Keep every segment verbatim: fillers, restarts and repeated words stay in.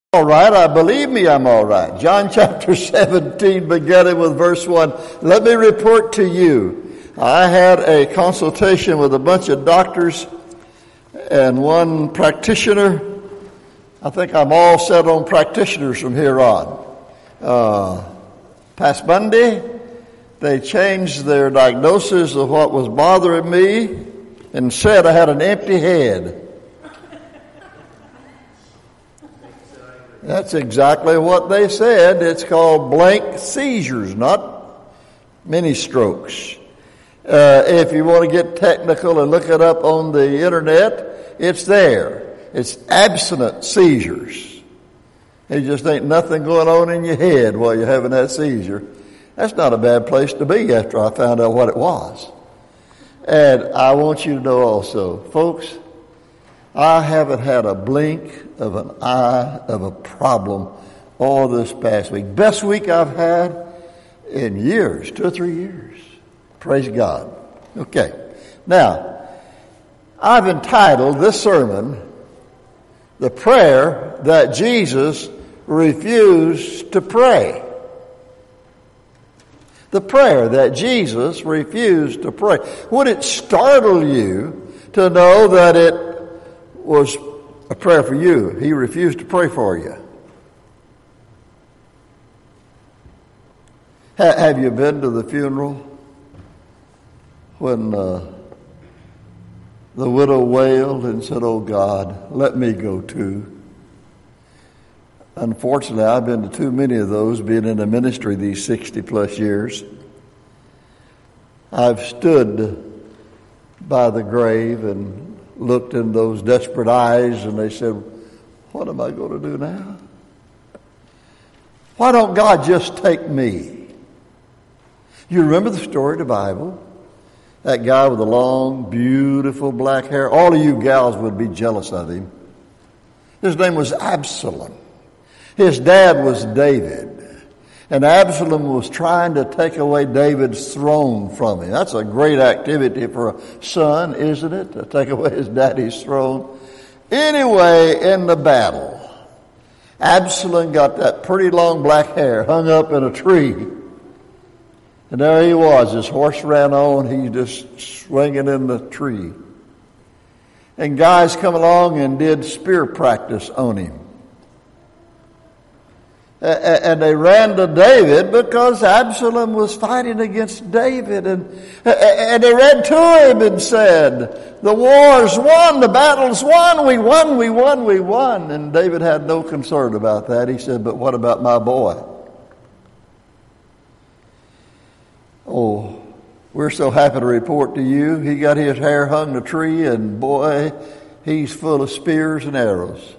All right, I believe me, I'm all right. John chapter seventeen, beginning with verse one. Let me report to you. I had a consultation with a bunch of doctors and one practitioner. I think I'm all set on practitioners from here on. Uh, past Monday, they changed their diagnosis of what was bothering me and said I had an empty head. That's exactly what they said. It's called blank seizures, not mini strokes. Uh, if you want to get technical and look it up on the internet, it's there. It's abstinent seizures. It just ain't nothing going on in your head while you're having that seizure. That's not a bad place to be after I found out what it was. And I want you to know also, folks, I haven't had a blink of an eye of a problem all this past week. Best week I've had in years, two or three years. Praise God. Okay. Now, I've entitled this sermon, The Prayer That Jesus Refused to Pray. The prayer that Jesus refused to pray. Would it startle you to know that it was a prayer for you? He refused to pray for you. Ha- have you been to the funeral when uh, the widow wailed and said, "Oh God, let me go too"? Unfortunately, I've been to too many of those, being in the ministry these sixty plus years. I've stood by the grave and looked in those desperate eyes, and they said, "What am I going to do now? Why don't God just take me?" You remember the story of the Bible? That guy with the long, beautiful black hair. All of you gals would be jealous of him. His name was Absalom. His dad was David. And Absalom was trying to take away David's throne from him. That's a great activity for a son, isn't it? To take away his daddy's throne. Anyway, in the battle, Absalom got that pretty long black hair hung up in a tree. And there he was. His horse ran on. He just swinging in the tree. And guys come along and did spear practice on him. And they ran to David because Absalom was fighting against David. And, and they ran to him and said, "The war's won, the battle's won, we won, we won, we won." And David had no concern about that. He said, "But what about my boy?" Oh, we're so happy to report to you, he got his hair hung in a tree, and boy, he's full of spears and arrows.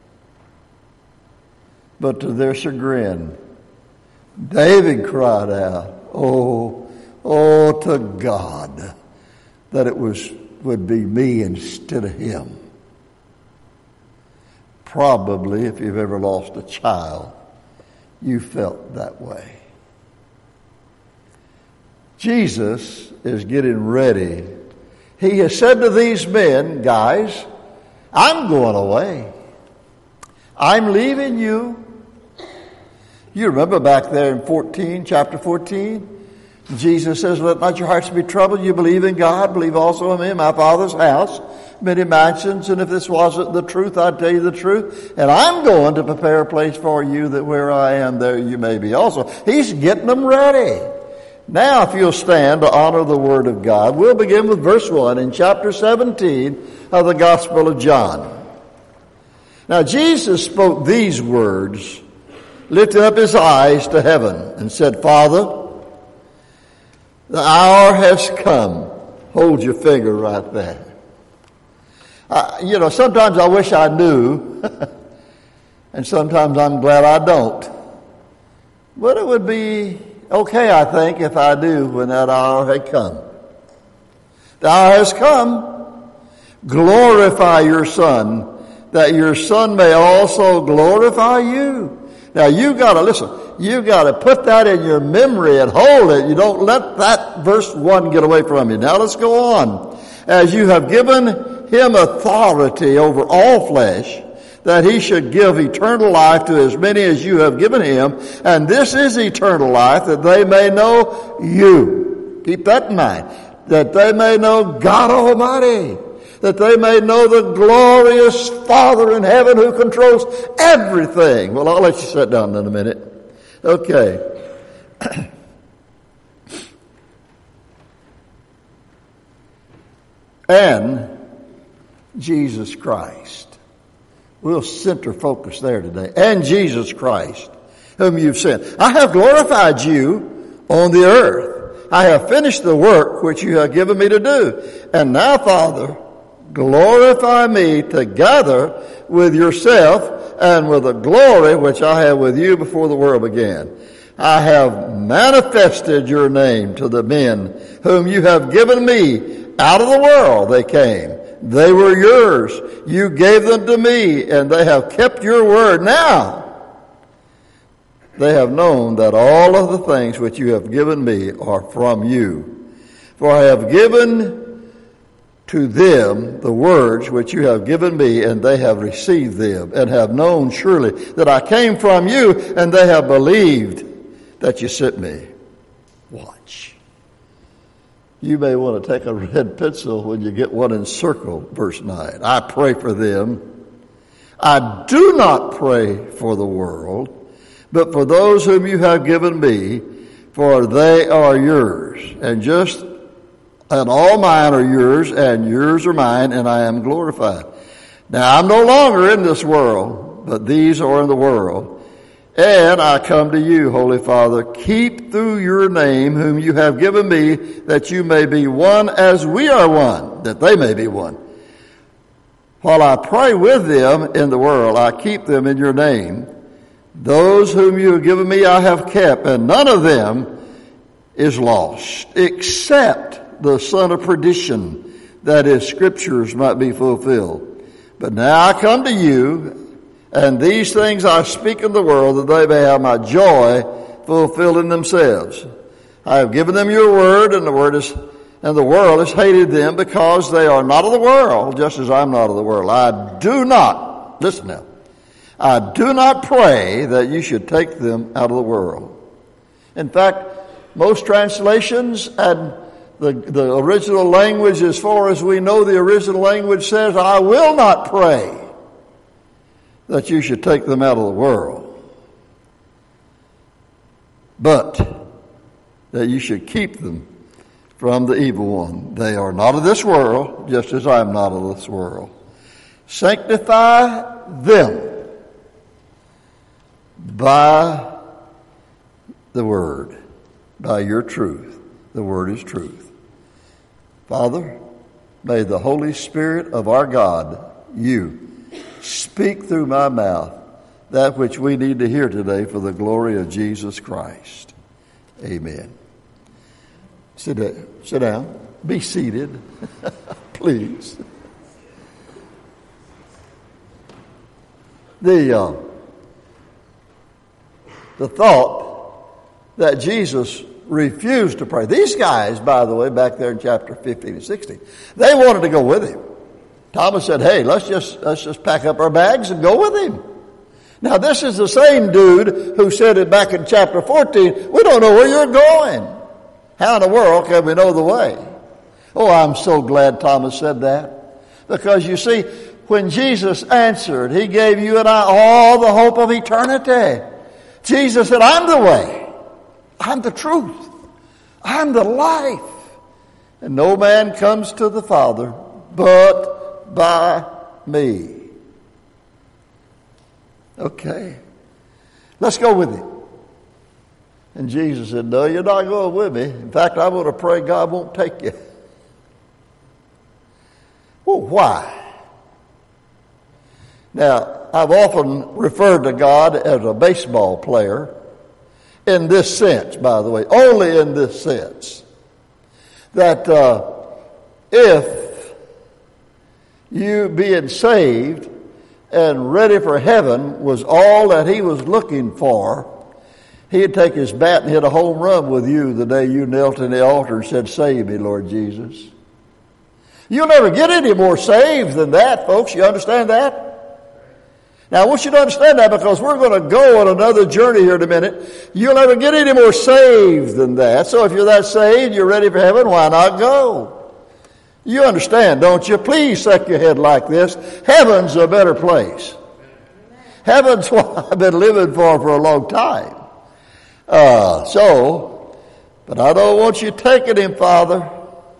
But to their chagrin, David cried out, "Oh, oh, to God, that it was would be me instead of him." Probably, if you've ever lost a child, you felt that way. Jesus is getting ready. He has said to these men, "Guys, I'm going away. I'm leaving you." You remember back there in fourteen, chapter fourteen, Jesus says, "Let not your hearts be troubled. You believe in God, believe also in me. In my Father's house, many mansions, and if this wasn't the truth, I'd tell you the truth. And I'm going to prepare a place for you, that where I am, there you may be also." He's getting them ready. Now, if you'll stand to honor the Word of God, we'll begin with verse one in chapter seventeen of the Gospel of John. Now, Jesus spoke these words, lifted up his eyes to heaven and said, "Father, the hour has come." Hold your finger right there. Uh, you know, sometimes I wish I knew, and sometimes I'm glad I don't. But it would be okay, I think, if I do when that hour had come. The hour has come. Glorify your Son, that your Son may also glorify you. Now you gotta listen, you gotta put that in your memory and hold it. You don't let that verse one get away from you. Now let's go on. As you have given him authority over all flesh, that he should give eternal life to as many as you have given him. And this is eternal life, that they may know you. Keep that in mind. That they may know God Almighty. That they may know the glorious Father in heaven who controls everything. Well, I'll let you sit down in a minute. Okay. And Jesus Christ. We'll center focus there today. And Jesus Christ, whom you've sent. I have glorified you on the earth. I have finished the work which you have given me to do. And now, Father, glorify me together with yourself and with the glory which I have with you before the world began. I have manifested your name to the men whom you have given me. Out of the world they came. They were yours. You gave them to me, and they have kept your word. Now they have known that all of the things which you have given me are from you. For I have given to them the words which you have given me, and they have received them, and have known surely that I came from you, and they have believed that you sent me. Watch. You may want to take a red pencil when you get one and circle verse nine. I pray for them. I do not pray for the world, but for those whom you have given me, for they are yours. And just, and all mine are yours, and yours are mine, and I am glorified. Now I'm no longer in this world, but these are in the world. And I come to you, Holy Father, keep through your name whom you have given me, that you may be one as we are one, that they may be one. While I pray with them in the world, I keep them in your name. Those whom you have given me I have kept, and none of them is lost, except the son of perdition, that his scriptures might be fulfilled. But now I come to you, and these things I speak in the world, that they may have my joy fulfilled in themselves. I have given them your word, and the word is, and the world has hated them, because they are not of the world, just as I'm not of the world. I do not, listen now, I do not pray that you should take them out of the world. In fact, most translations and the, the original language, as far as we know, the original language says, I will not pray that you should take them out of the world, but that you should keep them from the evil one. They are not of this world, just as I am not of this world. Sanctify them by the word, by your truth. The word is truth. Father, may the Holy Spirit of our God, you, speak through my mouth that which we need to hear today for the glory of Jesus Christ. Amen. Sit down. Sit down. Be seated, please. The uh, the thought that Jesus refused to pray. These guys, by the way, back there in chapter fifteen and sixteen, they wanted to go with him. Thomas said, hey, let's just, let's just pack up our bags and go with him. Now, this is the same dude who said it back in chapter fourteen, we don't know where you're going. How in the world can we know the way? Oh, I'm so glad Thomas said that. Because you see, when Jesus answered, he gave you and I all the hope of eternity. Jesus said, I'm the way. I'm the truth. I'm the life. And no man comes to the Father but by me. Okay. Let's go with him. And Jesus said, no, you're not going with me. In fact, I'm going to pray God won't take you. Well, why? Now, I've often referred to God as a baseball player in this sense, by the way, only in this sense, that uh, if you being saved and ready for heaven was all that he was looking for, he'd take his bat and hit a home run with you the day you knelt in the altar and said, save me, Lord Jesus. You'll never get any more saved than that, folks. You understand that? Now, I want you to understand that because we're going to go on another journey here in a minute. You'll never get any more saved than that. So if you're that saved, you're ready for heaven, why not go? You understand, don't you? Please shake your head like this. Heaven's a better place. Heaven's what I've been living for for a long time. Uh, so, but I don't want you taking him, Father.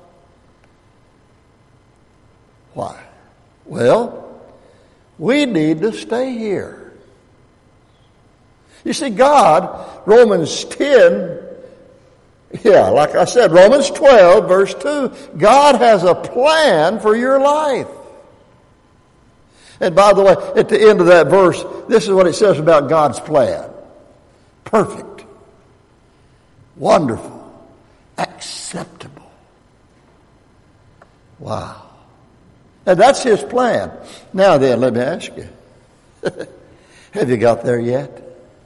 Why? Well, we need to stay here. You see, God, Romans ten, yeah, like I said, Romans twelve, verse two, God has a plan for your life. And by the way, at the end of that verse, this is what it says about God's plan. Perfect, wonderful, acceptable. Wow. And that's his plan. Now then, let me ask you, have you got there yet?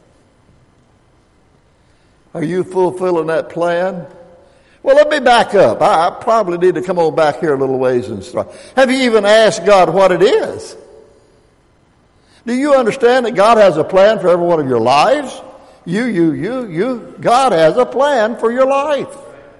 Are you fulfilling that plan? Well, let me back up. I, I probably need to come on back here a little ways and start. Have you even asked God what it is? Do you understand that God has a plan for every one of your lives? You, you, you, you. God has a plan for your life.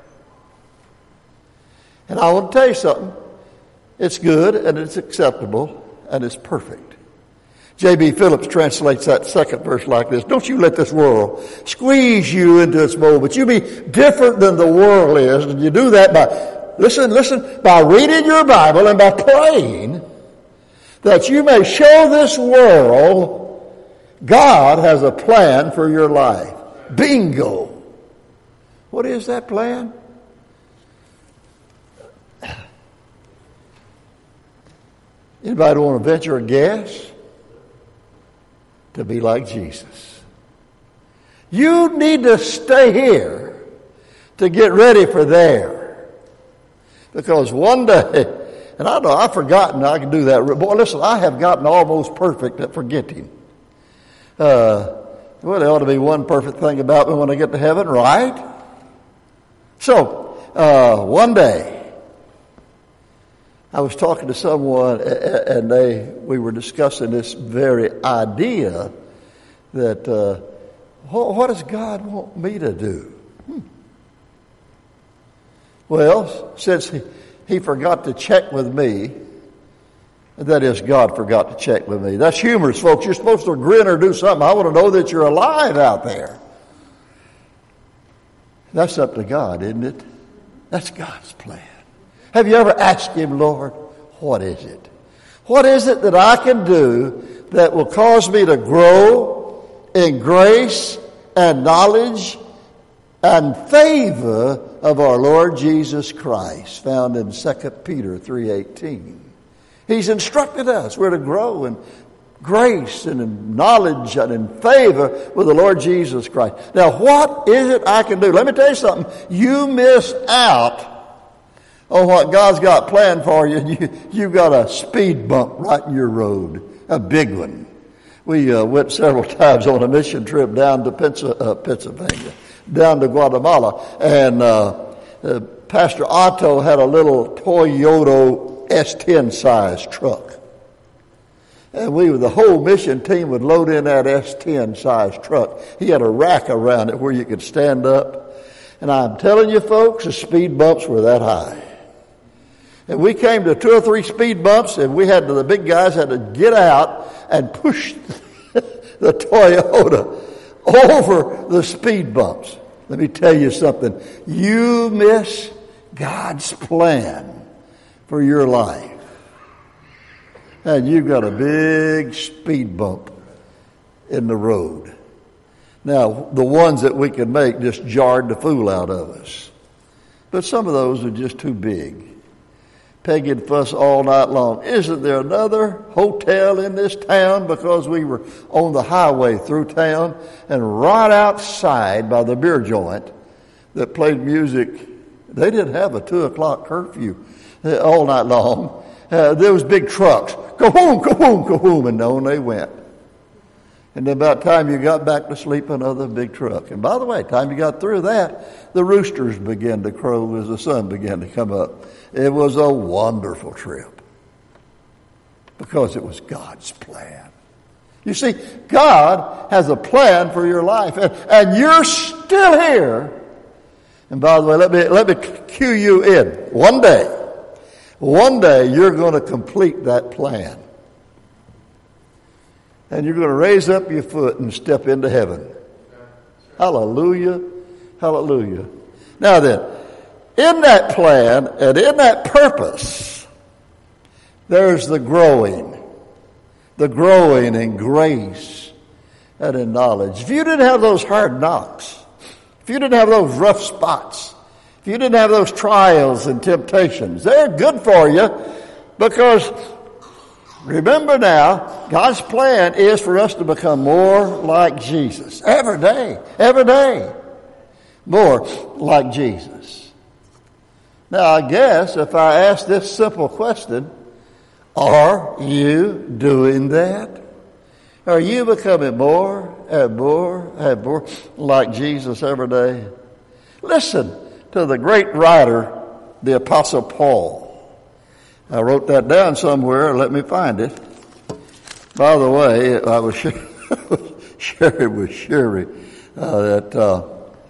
And I want to tell you something. It's good and it's acceptable and it's perfect. J B Phillips translates that second verse like this. Don't you let this world squeeze you into its mold, but you be different than the world is. And you do that by, listen, listen, by reading your Bible and by praying that you may show this world God has a plan for your life. Bingo. What is that plan? Anybody want to venture a guess? To be like Jesus. You need to stay here to get ready for there. Because one day, and I know I've forgotten I can do that. Boy, listen, I have gotten almost perfect at forgetting. Uh, well, there ought to be one perfect thing about me when I get to heaven, right? So, uh, one day, I was talking to someone, and they we were discussing this very idea that uh, what, what does God want me to do? Hmm. Well, since he, he forgot to check with me, that is, God forgot to check with me. That's humorous, folks. You're supposed to grin or do something. I want to know that you're alive out there. That's up to God, isn't it? That's God's plan. Have you ever asked him, Lord, what is it? What is it that I can do that will cause me to grow in grace and knowledge and favor of our Lord Jesus Christ, found in Second Peter three eighteen. He's instructed us. We're to grow in grace and in knowledge and in favor with the Lord Jesus Christ. Now, what is it I can do? Let me tell you something. You miss out on what God's got planned for you, you, you've got a speed bump right in your road, a big one. We uh, went several times on a mission trip down to Pensa, uh, Pennsylvania, down to Guatemala, and uh, uh, Pastor Otto had a little Toyota S ten size truck. And we, the whole mission team would load in that S ten size truck. He had a rack around it where you could stand up. And I'm telling you folks, the speed bumps were that high. And we came to two or three speed bumps, and we had to, the big guys had to get out and push the Toyota over the speed bumps. Let me tell you something. You miss God's plan for your life, and you've got a big speed bump in the road. Now, the ones that we could make just jarred the fool out of us. But some of those are just too big. Peggy and fuss all night long. Isn't there another hotel in this town? Because we were on the highway through town, and right outside by the beer joint that played music, they didn't have a two o'clock curfew all night long. Uh, there was big trucks. Ka-boom, ka-boom, ka-boom, and on they went. And then about the time you got back to sleep, another big truck. And by the way, time you got through that, the roosters began to crow as the sun began to come up. It was a wonderful trip because it was God's plan. You see, God has a plan for your life, and, and you're still here. And by the way, let me let me cue you in. One day, one day you're going to complete that plan. And you're going to raise up your foot and step into heaven. Hallelujah. Hallelujah. Now then, in that plan and in that purpose, there's the growing. The growing in grace and in knowledge. If you didn't have those hard knocks, if you didn't have those rough spots, if you didn't have those trials and temptations, they're good for you because remember now, God's plan is for us to become more like Jesus. Every day, every day, more like Jesus. Now I guess if I ask this simple question, are you doing that? Are you becoming more and more and more like Jesus every day? Listen to the great writer, the Apostle Paul. I wrote that down somewhere. Let me find it. By the way, I was sharing with Sherry uh, that uh,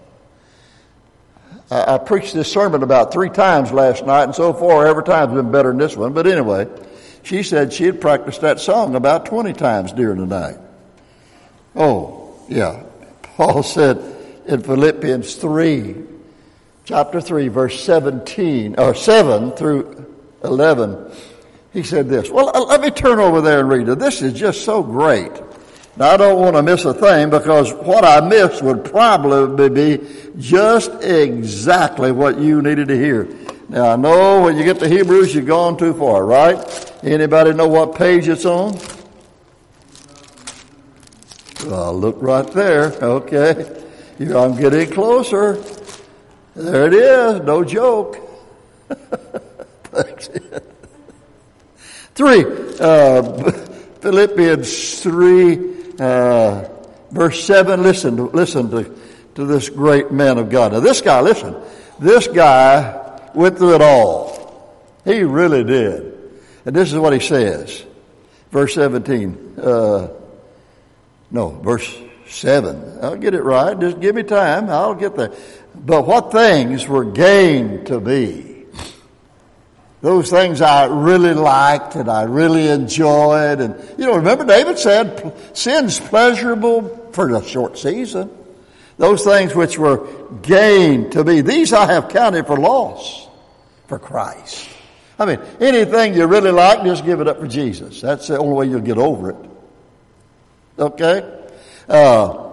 I, I preached this sermon about three times last night, and so far every time's been better than this one. But anyway, she said she had practiced that song about twenty times during the night. Oh, yeah. Paul said in Philippians three, chapter three, verse seventeen, or seven through eleven, he said this. Well, let me turn over there and read it. This is just so great. Now, I don't want to miss a thing because what I missed would probably be just exactly what you needed to hear. Now, I know when you get to Hebrews, you've gone too far, right? Anybody know what page it's on? Well, look right there. Okay. I'm getting closer. There it is. No joke. Thanks. Three, uh, Philippians three, uh, verse seven. Listen to, listen to, to this great man of God. Now this guy, listen, this guy went through it all. He really did. And this is what he says. Verse seventeen. Uh, no, verse seven. I'll get it right. Just give me time. I'll get there. But what things were gained to me? Those things I really liked and I really enjoyed. And, you know, remember David said, sin's pleasurable for a short season. Those things which were gained to me, these I have counted for loss for Christ. I mean, anything you really like, just give it up for Jesus. That's the only way you'll get over it. Okay? Uh,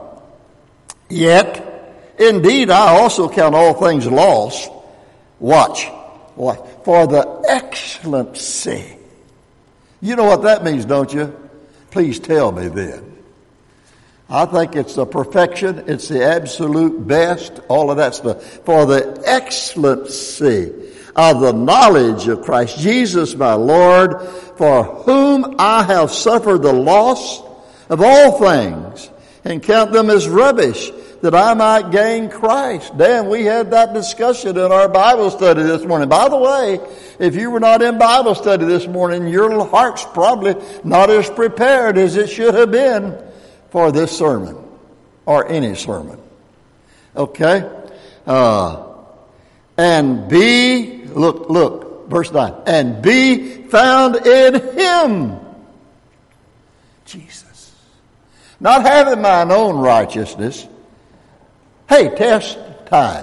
yet, indeed, I also count all things lost. Watch. Watch. For the excellency. You know what that means, don't you? Please tell me then. I think it's the perfection. It's the absolute best. All of that stuff. For the excellency of the knowledge of Christ Jesus my Lord, for whom I have suffered the loss of all things, and count them as rubbish, that I might gain Christ. Dan, we had that discussion in our Bible study this morning. By the way, if you were not in Bible study this morning, your heart's probably not as prepared as it should have been for this sermon, or any sermon. Okay? Uh, and be, look, look, verse nine, and be found in Him, Jesus. Not having mine own righteousness. Hey, test time.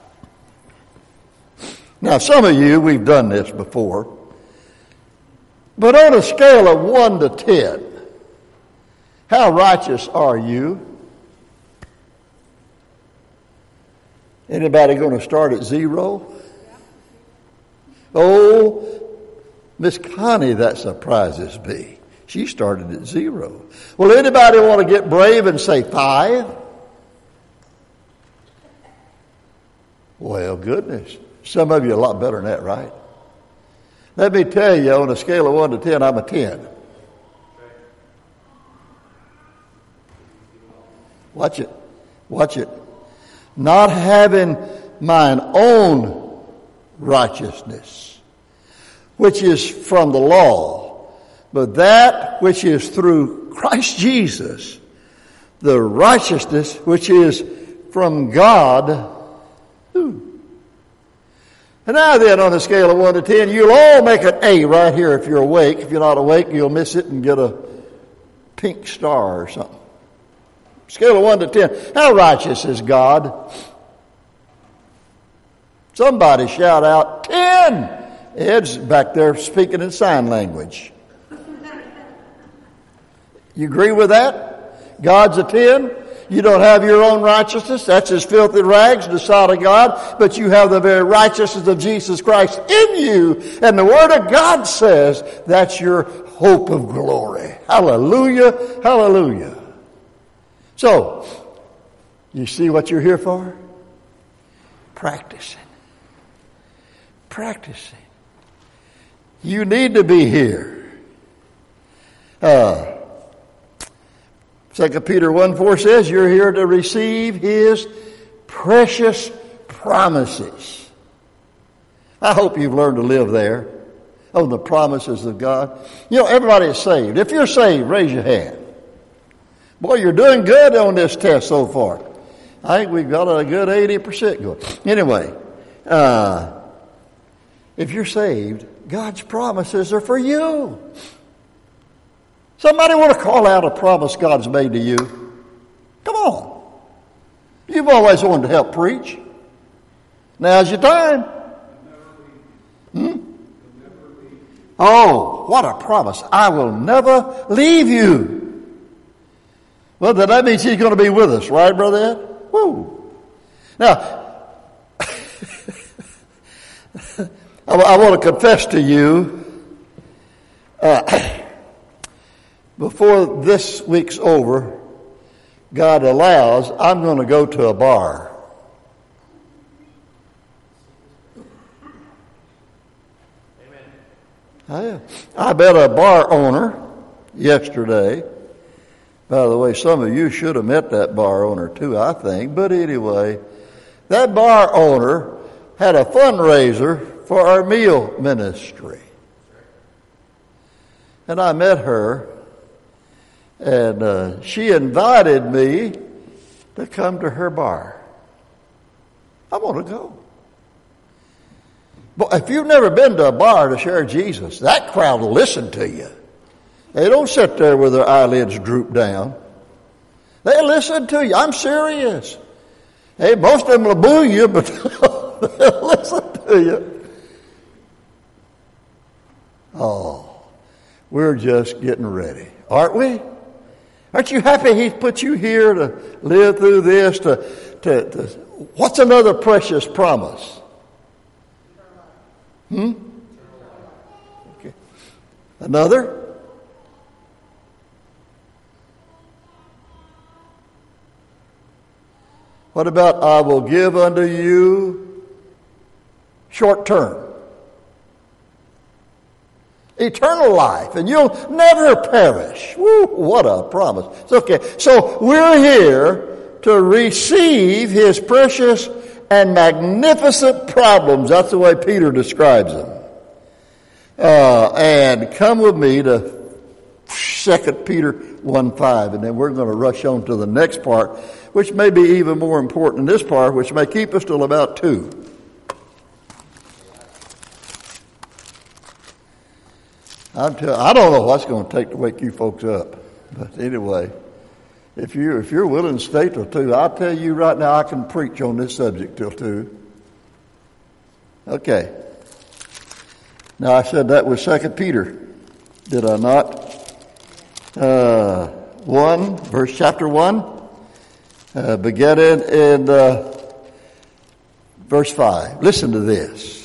Now, some of you, we've done this before. But on a scale of one to ten, how righteous are you? Anybody going to start at zero? Oh, Miss Connie, that surprises me. She started at zero. Well, anybody want to get brave and say five? Well, goodness. Some of you are a lot better than that, right? Let me tell you, on a scale of one to ten, I'm a ten. Watch it. Watch it. Not having mine own righteousness, which is from the law, but that which is through Christ Jesus, the righteousness which is from God. Ooh. And now then, on a scale of one to ten, you'll all make an A right here if you're awake. If you're not awake, you'll miss it and get a pink star or something. Scale of one to ten. How righteous is God? Somebody shout out, ten! Ed's back there speaking in sign language. You agree with that? God's a ten. You don't have your own righteousness. That's as filthy rags in the sight of God. But you have the very righteousness of Jesus Christ in you. And the Word of God says that's your hope of glory. Hallelujah. Hallelujah. So, you see what you're here for? Practicing. Practicing. You need to be here. Uh, Second Peter one four says you're here to receive His precious promises. I hope you've learned to live there on the promises of God. You know, everybody is saved. If you're saved, raise your hand. Boy, you're doing good on this test so far. I think we've got a good eighty percent going. Anyway, uh, if you're saved, God's promises are for you. Somebody want to call out a promise God's made to you? Come on. You've always wanted to help preach. Now's your time. Hmm? Oh, what a promise. I will never leave you. Well, then that means He's going to be with us, right, Brother Ed? Woo. Now, I want to confess to you, uh, before this week's over, God allows, I'm going to go to a bar. Amen. I, I bet a bar owner yesterday. By the way, some of you should have met that bar owner too, I think. But anyway, that bar owner had a fundraiser for our meal ministry. And I met her. And uh, she invited me to come to her bar. I want to go. But if you've never been to a bar to share Jesus, that crowd will listen to you. They don't sit there with their eyelids drooped down. They listen to you. I'm serious. Hey, most of them will boo you, but they'll listen to you. Oh, we're just getting ready, aren't we? Aren't you happy He put you here to live through this? To, to, to what's another precious promise? Hmm? Okay. Another? What about I will give unto you short term? Eternal life, and you'll never perish. Woo, what a promise. It's okay. So we're here to receive His precious and magnificent problems. That's the way Peter describes them. Uh, and come with me to Second Peter one five, and then we're going to rush on to the next part, which may be even more important than this part, which may keep us till about two. I'm tell, I don't know what's going to take to wake you folks up. But anyway, if, you, if you're willing to stay till two, I'll tell you right now I can preach on this subject till two. Okay. Now I said that was Second Peter, did I not? Uh, one, verse chapter one, uh, beginning in uh, verse five. Listen to this.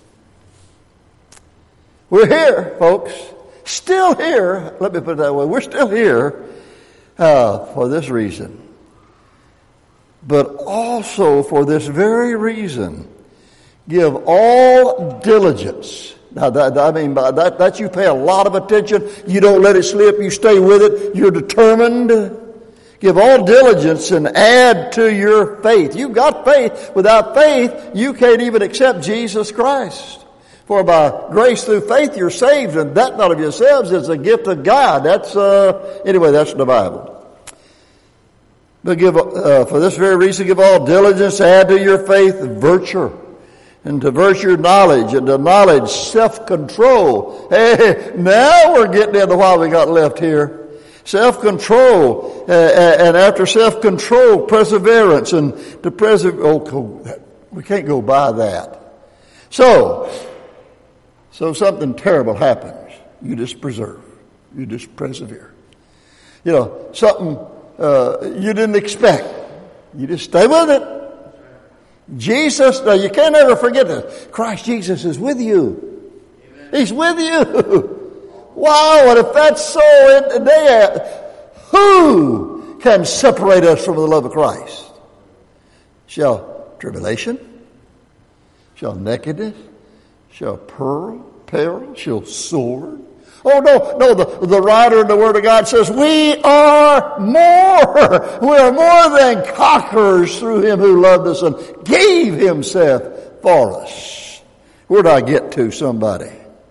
We're here, folks, still here. Let me put it that way. We're still here uh, for this reason. But also for this very reason, give all diligence. Now, that, I mean by that, that you pay a lot of attention. You don't let it slip. You stay with it. You're determined. Give all diligence and add to your faith. You've got faith. Without faith, you can't even accept Jesus Christ. For by grace through faith you're saved, and that not of yourselves is a gift of God. That's, uh, anyway, that's the Bible. But give, uh, for this very reason, give all diligence, add to your faith virtue, and to virtue knowledge, and to knowledge self-control. Hey, now we're getting into what we got left here. Self-control, uh, and after self-control, perseverance, and to preserve, oh, we can't go by that. So, so something terrible happens. You just preserve. You just persevere. You know, something uh, you didn't expect. You just stay with it. Jesus, now you can't ever forget this. Christ Jesus is with you. Amen. He's with you. Wow, and if that's so in today, who can separate us from the love of Christ? Shall tribulation? Shall nakedness? Shall pearl, peril? Shall sword? Oh no, no, the, the writer in the Word of God says, we are more. We are more than conquerors through Him who loved us and gave Himself for us. Where did I get to, somebody?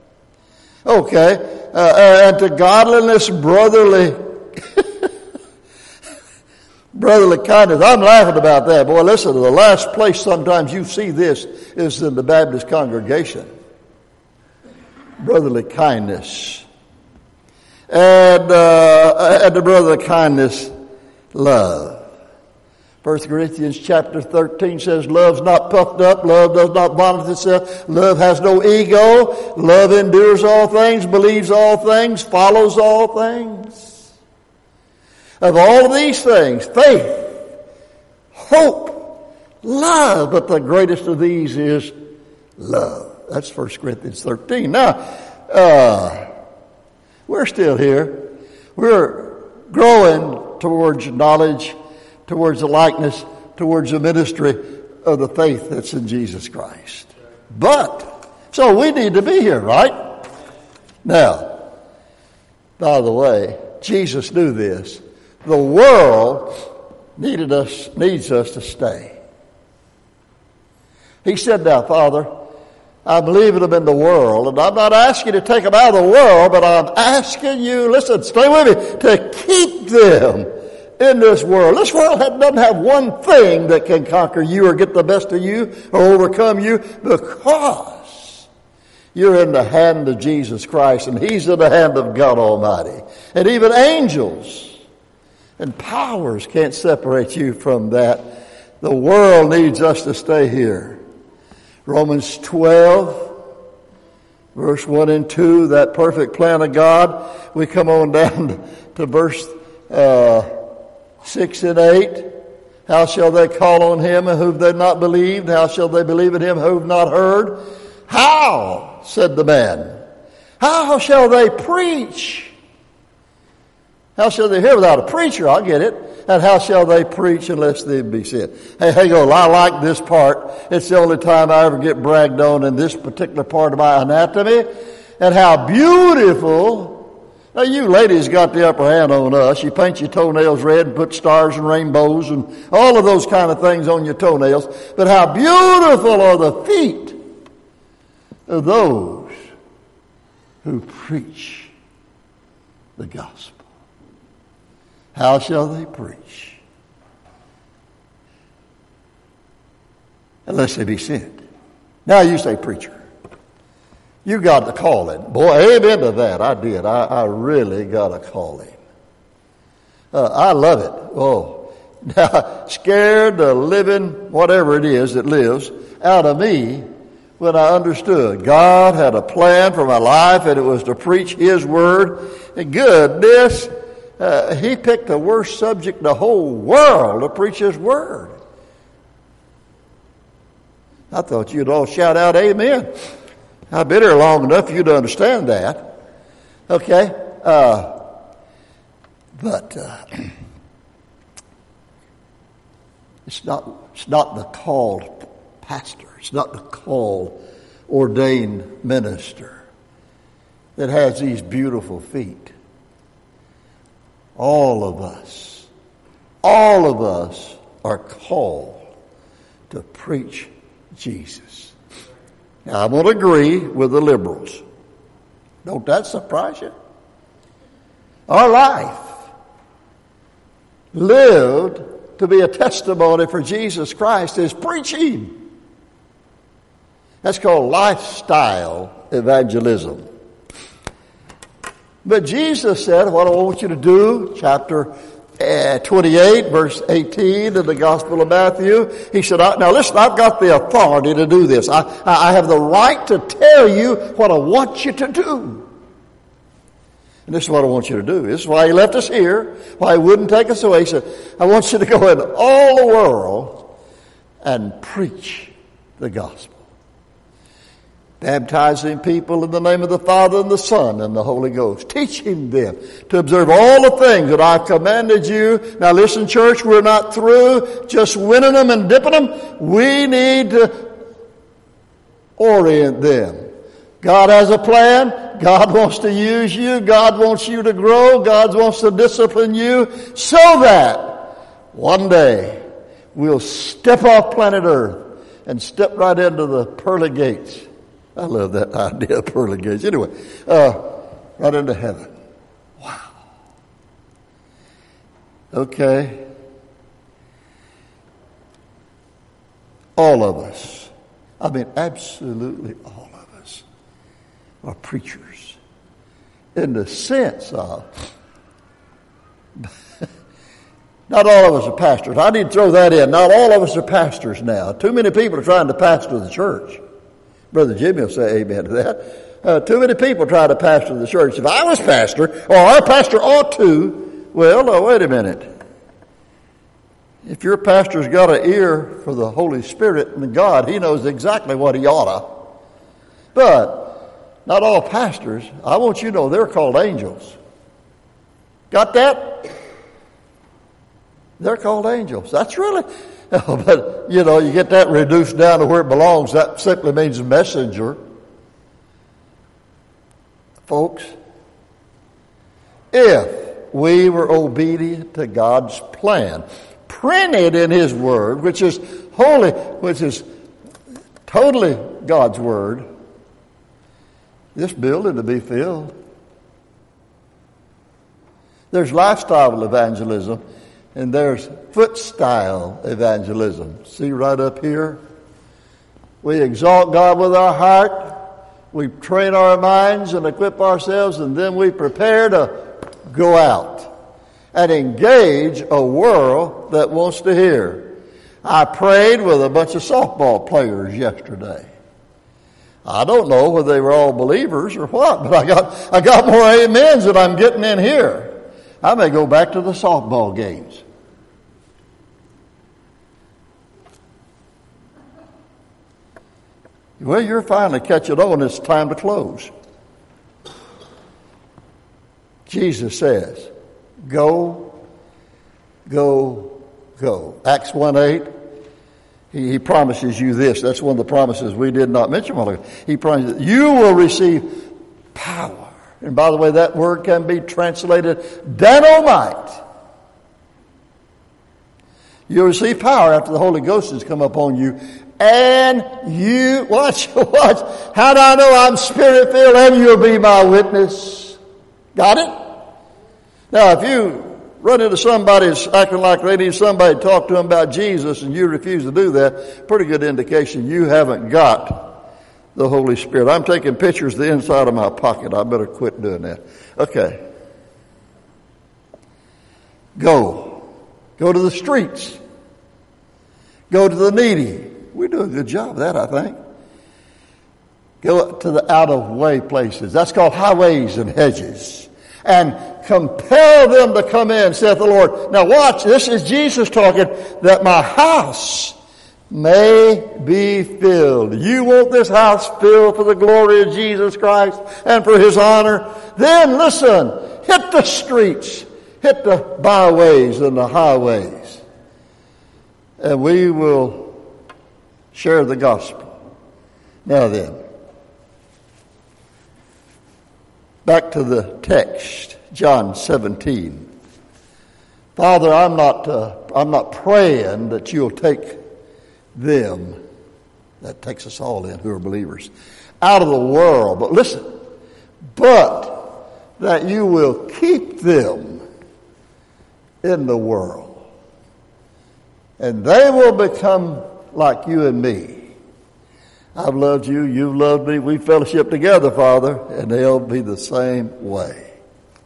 Okay, uh, and to godliness, brotherly, brotherly kindness. I'm laughing about that. Boy, listen, the last place sometimes you see this is in the Baptist congregation. Brotherly kindness. And, uh, and the brotherly kindness, love. First Corinthians chapter thirteen says, love's not puffed up, love does not vaunt itself, love has no ego, love endures all things, believes all things, follows all things. Of all of these things, faith, hope, love, but the greatest of these is love. That's First Corinthians thirteen. Now, uh, we're still here. We're growing towards knowledge, towards the likeness, towards the ministry of the faith that's in Jesus Christ. But, so we need to be here, right? Now, by the way, Jesus knew this. The world needed us, needs us to stay. He said, now, Father, I'm leaving them in the world, and I'm not asking you to take them out of the world, but I'm asking you, listen, stay with me, to keep them in this world. This world doesn't have one thing that can conquer you or get the best of you or overcome you, because you're in the hand of Jesus Christ, and He's in the hand of God Almighty. And even angels and powers can't separate you from that. The world needs us to stay here. Romans twelve, verse one and two, that perfect plan of God. We come on down to, to verse uh, six and eight. How shall they call on Him whom they've not believed? How shall they believe in Him who've not heard? How, said the man, how shall they preach? How shall they hear without a preacher? I'll get it. And how shall they preach unless they be sent? Hey, hang on. I like this part. It's the only time I ever get bragged on in this particular part of my anatomy. And how beautiful. Now, you ladies got the upper hand on us. You paint your toenails red and put stars and rainbows and all of those kind of things on your toenails. But how beautiful are the feet of those who preach the gospel. How shall they preach unless they be sent? Now you say, preacher, you got the calling. Boy, amen to that. I did. I, I really got a calling. Uh, I love it. Oh, now scared the living, whatever it is that lives, out of me when I understood God had a plan for my life, and it was to preach His word. And goodness, Uh, he picked the worst subject in the whole world to preach His word. I thought you'd all shout out amen. I've been here long enough for you to understand that. Okay? Uh, but uh, it's not, it's not the called pastor. It's not the called ordained minister that has these beautiful feet. All of us, all of us are called to preach Jesus. Now, I won't agree with the liberals. Don't that surprise you? Our life lived to be a testimony for Jesus Christ is preaching. That's called lifestyle evangelism. But Jesus said, what I want you to do, chapter uh, twenty-eight, verse eighteen of the Gospel of Matthew, he said, now listen, I've got the authority to do this. I, I have the right to tell you what I want you to do. And this is what I want you to do. This is why he left us here, why he wouldn't take us away. He said, I want you to go into all the world and preach the gospel. Baptizing people in the name of the Father and the Son and the Holy Ghost. Teaching them to observe all the things that I've commanded you. Now listen, church, we're not through just winning them and dipping them. We need to orient them. God has a plan. God wants to use you. God wants you to grow. God wants to discipline you so that one day we'll step off planet Earth and step right into the pearly gates. I love that idea of pearly gates. Anyway, uh, right into heaven. Wow. Okay. All of us, I mean absolutely all of us, are preachers in the sense of, not all of us are pastors. I need to throw that in. Not all of us are pastors now. Too many people are trying to pastor the church. Brother Jimmy will say amen to that. Uh, too many people try to pastor the church. If I was pastor, or our pastor ought to, well, oh, wait a minute. If your pastor's got an ear for the Holy Spirit and God, he knows exactly what he ought to. But not all pastors, I want you to know they're called angels. Got that? They're called angels. That's really... But, you know, you get that reduced down to where it belongs. That simply means messenger. Folks, if we were obedient to God's plan, printed in His Word, which is holy, which is totally God's Word, this building to be filled. There's lifestyle evangelism. And there's foot style evangelism. See right up here? We exalt God with our heart. We train our minds and equip ourselves, and then we prepare to go out and engage a world that wants to hear. I prayed with a bunch of softball players yesterday. I don't know whether they were all believers or what, but I got I got more amens than I'm getting in here. I may go back to the softball games. Well, you're finally catching on. It's time to close. Jesus says, go, go, go. Acts one eight, he, he promises you this. That's one of the promises we did not mention a while ago. He promises you will receive power. And by the way, that word can be translated dynamite. You'll receive power after the Holy Ghost has come upon you. And you, watch, watch. How do I know I'm Spirit-filled? And you'll be my witness. Got it? Now, if you run into somebody that's acting like they need somebody to talk to them about Jesus and you refuse to do that, pretty good indication you haven't got the Holy Spirit. I'm taking pictures of the inside of my pocket. I better quit doing that. Okay. Go. Go to the streets. Go to the needy. We do a good job of that, I think. Go to the out-of-way places. That's called highways and hedges. And compel them to come in, saith the Lord. Now watch, this is Jesus talking, that my house may be filled. You want this house filled for the glory of Jesus Christ and for His honor? Then listen, hit the streets, hit the byways and the highways, and we will share the gospel. Now then, back to the text, John seventeen. Father, I'm not, uh, I'm not praying that you'll take them That takes us all in who are believers. Out of the world. But listen, but that you will keep them in the world. And they will become like you and me. I've loved you, you've loved me, we fellowship together, Father, and they'll be the same way.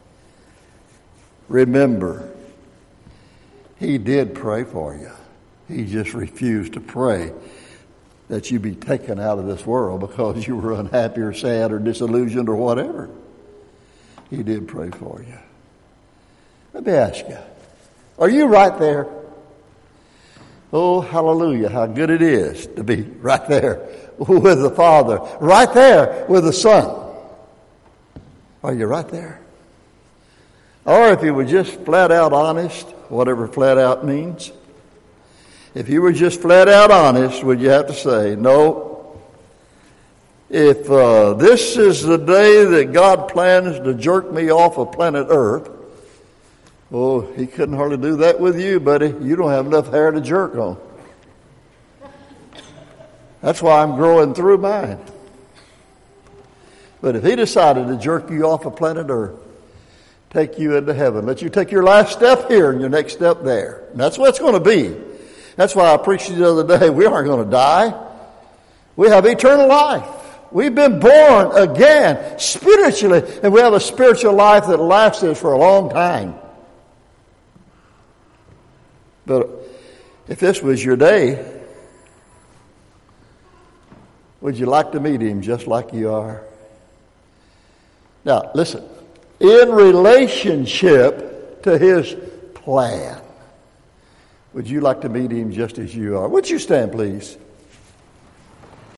Remember, he did pray for you. He just refused to pray that you be taken out of this world because you were unhappy or sad or disillusioned or whatever. He did pray for you. Let me ask you, are you right there? Oh, hallelujah, how good it is to be right there with the Father, right there with the Son. Are you right there? Or if you were just flat out honest, whatever flat out means, if you were just flat out honest, would you have to say, no, if uh, this is the day that God plans to jerk me off of planet Earth, oh, he couldn't hardly do that with you, buddy. You don't have enough hair to jerk on. That's why I'm growing through mine. But if he decided to jerk you off of planet Earth, take you into heaven, let you take your last step here and your next step there. And that's what it's going to be. That's why I preached the other day, we aren't going to die. We have eternal life. We've been born again spiritually, and we have a spiritual life that lasts us for a long time. But if this was your day, would you like to meet him just like you are? Now, listen. In relationship to his plan, would you like to meet him just as you are? Would you stand, please?